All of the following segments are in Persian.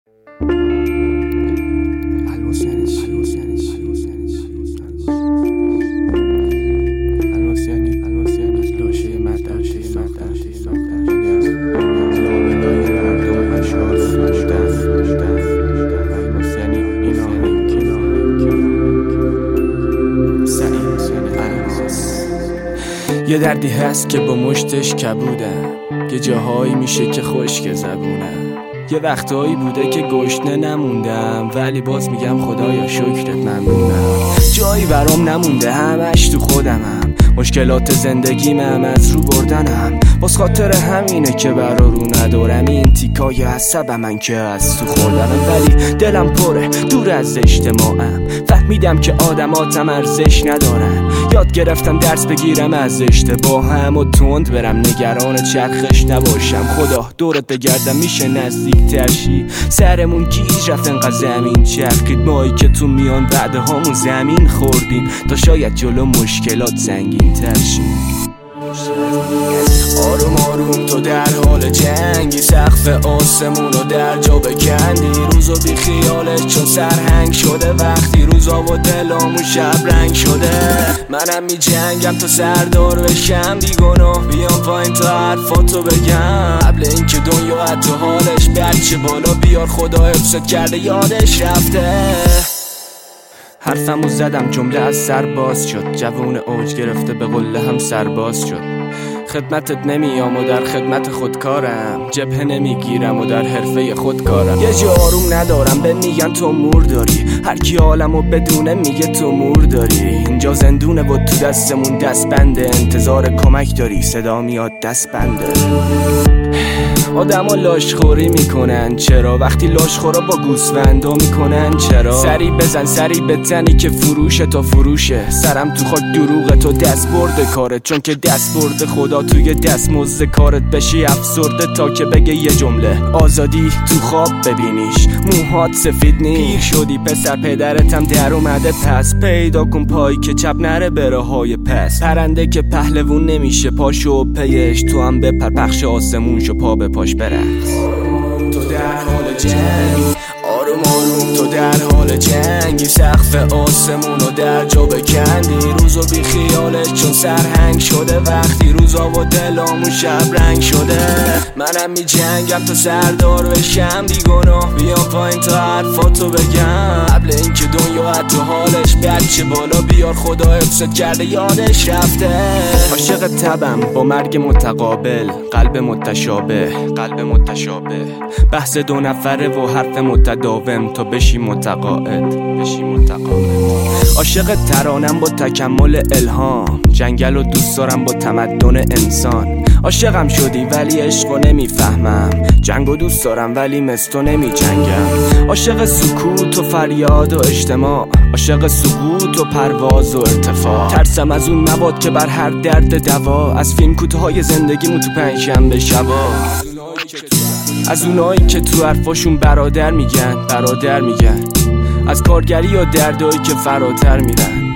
یه دردی هست که با مشتش کبودم، یه جاهایی میشه که خشک زبونم، یه وقتایی بوده که گشنه نموندم، ولی باز میگم خدایا شکرت ممنونم. جایی برام نمونده، همش تو خودمم، مشکلات زندگیم از رو بردنم، باز خاطر همینه که برا رو ندارم این تیکای عصبم من که از تو خوردنم، ولی دلم پره دور از اجتماعم، فهمیدم که آدماتم ارزش ندارن، یاد گرفتم درس بگیرم از اشتباهم و تند برم، نگران چرخش نباشم، خدا دورت بگردم میشه نزدیک ترشی، سرمون گیج رفت انقدر زمین چرخید، مایی که تو میان بعد هامون زمین خوردیم تا شاید جلو مشکلات زنگین ترشیم. آروم آروم تو در حال جنگی، سقف آسمونو در جا بکندی، روزو بی خیالش چون سرهنگ شده، وقتی روزا و دلامون شب رنگ شده، منم می جنگم تا سردار بشم، بیگناه بیام پایین تا حرفاتو بگم، قبل اینکه دنیا حتی حالش بچه بالا بیار، خدا حفظت کرده یادش رفته. حرفمو زدم جمله از سر باز شد، جوون اوج گرفته به قله هم سرباز شد، خدمتت نمیام و در خدمت خودکارم، جبهه نمیگیرم و در حرفه خودکارم، یه جا آروم ندارم به میگن تو مور داری، هر کی حالمو بدونه میگه تو مور داری، اینجا زندونه و تو دستمون دست بنده، انتظار کمک داری صدا میاد دست بنده. آدم ها لاشخوری میکنن چرا، وقتی لاشخورا با گوسفندا میکنن چرا، سری بزن سری بزنی که فروشه تا فروشه، سرم تو خاک دروغه تو دست برده کارت، چون که دست برده خدا توی دست مزد کارت، بشی افسرده تا که بگه یه جمله آزادی تو خواب ببینیش، موهات سفید نی، پیر شدی پسر پدرتم در اومده پس، پیدا کن پایی که چپ نره بره های پس، پرنده که پهلوون نمیشه پاشو پیش، تو هم بپر پخش آسمون شو پا به پاش برقص. تو در حال جنگی، آروم آروم تو در حال جنگی، سقف آسمونو در جا بکندی، روزو بی خیالش چون سرهنگ شده، وقتی روزا و دلامون شب رنگ شده، منم می جنگم تا سردار بشم، بیگناه بیام پایین تا حرفاتو بگم، قبل اینکه دنیا حتی حالش بچه بالا بیار، خدا حفظت کرده یادش رفته. عاشق تبم با مرگ متقابل، قلب متشابه بحث دو نفره و حرف متداوم تا بشی متقاعد. عاشق ترانم با تکمل الهام، جنگل و دوست دارم با تمدن انسان، عاشقم شدی ولی عشقو نمیفهمم، جنگو دوست دارم ولی مثل نمی جنگم، عاشق سکوت و فریاد و اجتماع، عاشق سقوط و پرواز و ارتفاع، ترسم از اون نباد که بر هر درد دوا، از فیلم کوتاهای زندگیمو تو پنجشنبه شبا، از اونایی که تو حرفاشون برادر میگن، از کارگری و دردایی که فراتر میرن،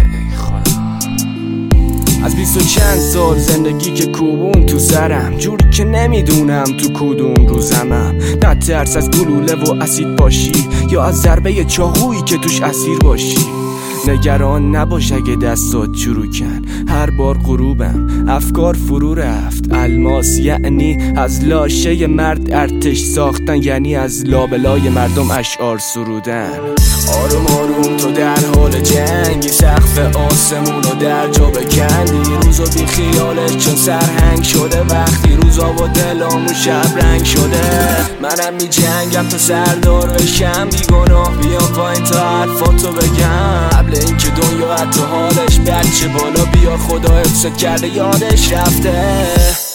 از 20 و چند سال زندگی که کوبون تو سرم، جوری که نمیدونم تو کدوم روزمم، نه ترس از گلوله و اسید باشی، یا از ضربه چاقویی که توش اسیر باشی، نگران نباش اگه دستات چروکن، هر بار غروبم افکار فرو رفت، الماس یعنی از لاشه مرد ارتش ساختن، یعنی از لابلای مردم اشعار سرودن. آروم آروم تو در حال جنگی، سقف آسمونو در جا بکندی، روزو بی خیالش چون سرهنگ شده، وقتی روزا و دلامون شب رنگ شده، منم می جنگم تا سردار بشم، بیگناه بیام پایین تا حرفاتو بگم، قبل اینکه دنیا حتی حالش بچه بالا بیار، خدا حفظت کرده یادش رفته.